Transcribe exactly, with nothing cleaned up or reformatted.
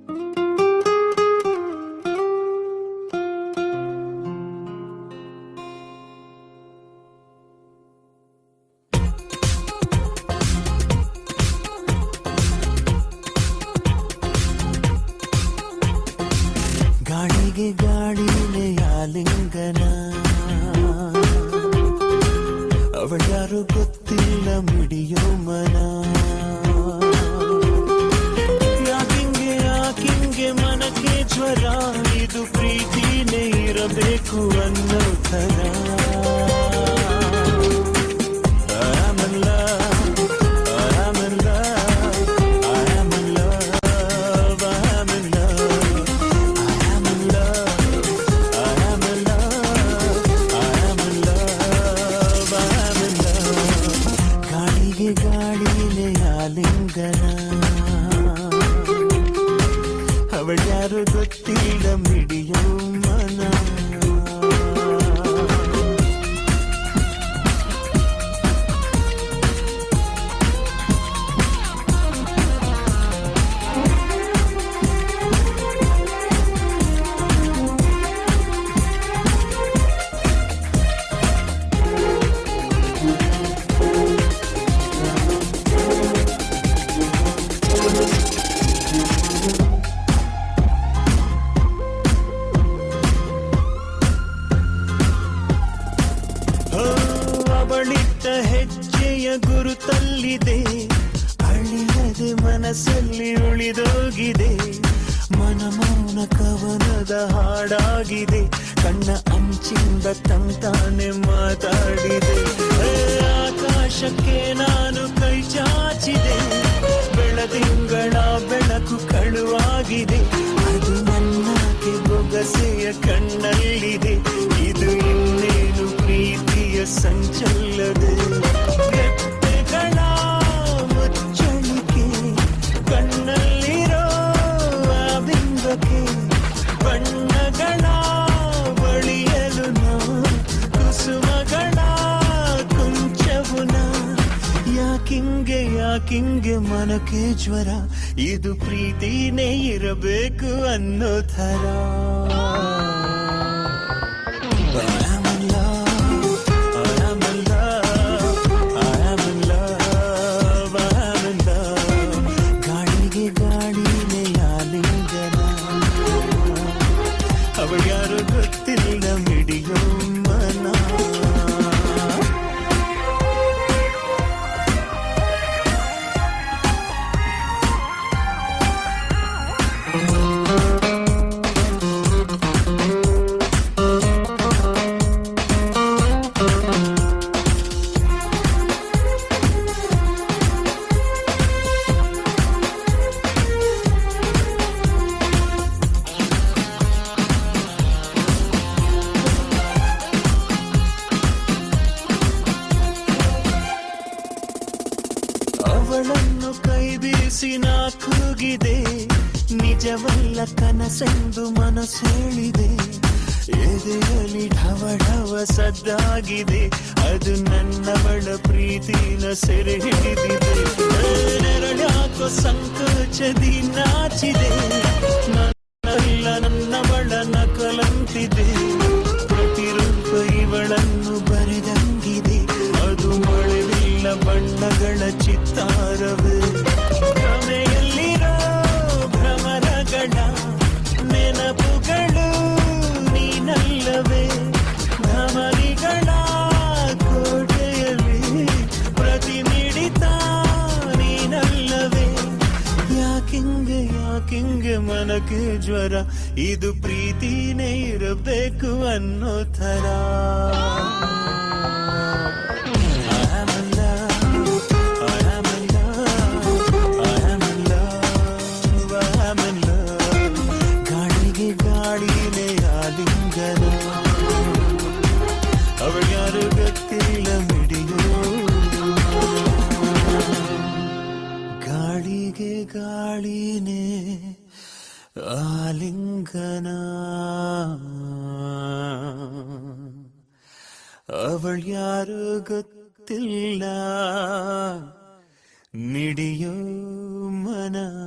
ಗಾಳಿಗೆ ಗಾಳಿನೇ ಆಲಿಂಗನ, ಅವಳ್ಯಾರು ಗೊತ್ತಿಲ್ಲ ಮಿಡಿಯೋ ಮನ. ಯಾಕಿಂಗೆ ಯಾಕಿಂಗೆ ಮನಕ್ಕೆ ಜ್ವರ, ಇದು ಪ್ರೀತಿನೇ ಇರಬೇಕು ಅನ್ನೋ ಥರ. ಗಾಳಿನೇ ಆಲಿಂಗನ, ಅವಳ್ಯಾರು ಗೊತ್ತಿಲ್ಲ ಮಿಡಿಯೋ ಮನ. ಅವಳಿಟ್ಟ ಹೆಜ್ಜೆಯ ಗುರುತಲ್ಲಿದೆ, ಅಳಿಯದೆ ಮನಸ್ಸಲ್ಲಿ ಉಳಿದೋಗಿದೆ. ಮನಮೌನ ಕವನದ ಹಾಡಾಗಿದೆ, ಕಣ್ಣ ಅಂಚಿಂದ ತಂತಾನೆ ಮಾತಾಡಿದೆ. ಆಕಾಶಕ್ಕೆ ನಾನು ಕೈ ಚಾಚಿದೆ, ಬೆಳದಿಂಗಳ ಬೆಳಕು ಕಳುವಾಗಿದೆ. ಅದು ನನ್ನಕ್ಕೆ ಬೊಗಸೆಯ ಕಣ್ಣಲ್ಲಿದೆ, ಇದು ಇನ್ನೇನು ಪ್ರೀತಿಯ ಸಂಚಲದೆ. ಗೆಟ್ಟೆಗಳ ಮುಚ್ಚಳಿಕೆ ಕಣ್ಣಲ್ಲಿರೋ ಆ ಬಿಂಬಕ್ಕೆ, ಬಣ್ಣಗಳ ಬಳಿಯಲು ನಾ ಕುಸುಮಗಳ ಕುಂಚವುನ. ಯಾಕಿಂಗೆ ಯಾಕಿಂಗೆ ಮನಕ್ಕೆ ಜ್ವರ, ಇದು ಪ್ರೀತಿನೇ ಇರಬೇಕು ಅನ್ನೋ ಥರ. ಗಾಳಿಗೆ ಗಾಳಿನೇ ಆಲಿಂಗನ, ಅವಳ್ಯಾರು ಗೊತ್ತಿಲ್ಲ ಮಿಡಿಯೋ ಮನ. ಅವಳನ್ನು ಕೈ ಬೀಸಿ ನಾ ಕೂಗಿದೆ, ನಿಜವಲ್ಲ ಕನಸೆಂದು ಮನಸ್ಸೇಳಿದೆ. ಎದೆಯಲ್ಲಿ ಢವ ಢವ ಸದ್ದಾಗಿದೆ, ಅದು ನನ್ನವಳ ಪ್ರೀತಿನ ಸೆರೆ ಹಿಡಿದಿದೆ. ನೆರಳಾಕೋ ಸಂಕೋಚದಿ ನಾಚಿದೆ, ನನ್ನಲ್ಲ ನನ್ನವಳ ನಕಲಂತಿದೆ. ಪ್ರತಿರೂಪ ಇವಳನ್ನು ಬರೆದಂಗಿದೆ, ಅದು ಮಳೆವಿಲ್ಲ ಬಣ್ಣಗಳ ಚಿತ್ತಾರವೇ. ಭ್ರಮೆಯಲ್ಲಿರೋ ಭ್ರಮರಗಳ ನೆನಪುಗಳು ನೀನಲ್ಲವೇ. ಧಮನಿಗಳ ಕೋಟೆಯಲ್ಲಿ ಪ್ರತಿನಿಡಿತ ನೀನಲ್ಲವೇ. ಯಾಕಿಂಗೆ ಯಾಕಿಂಗೆ ಮನಕ್ಕೆ ಜ್ವರ, ಇದು ಪ್ರೀತಿನೇ ಇರಬೇಕು ಅನ್ನೋ ಥರ. ಗಾಳಿಗೆ ಗಾಳಿನೇ ಆಲಿಂಗನ, ಅವಳ್ಯಾರು ಗೊತ್ತಿಲ್ಲ ಮಿಡಿಯೋ. ಗಾಳಿಗೆ ಗಾಳಿನೇ ಆಲಿಂಗನ, ಅವಳ್ಯಾರು ಗೊತ್ತಿಲ್ಲ ಮಿಡಿಯೋ ಮನ.